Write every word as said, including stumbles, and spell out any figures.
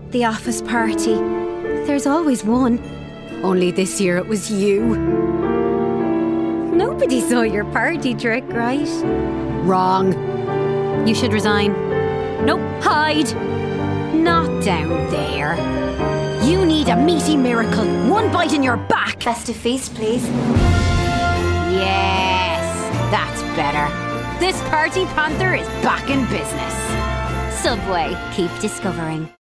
The office party. There's always one. Only this year it was you. Nobody saw your party trick, right? Wrong. You should resign. Nope, hide. Not down there. You need a meaty miracle. One bite in your back. Festive feast, please. Yes, that's better. This party panther is back in business. Subway, keep discovering.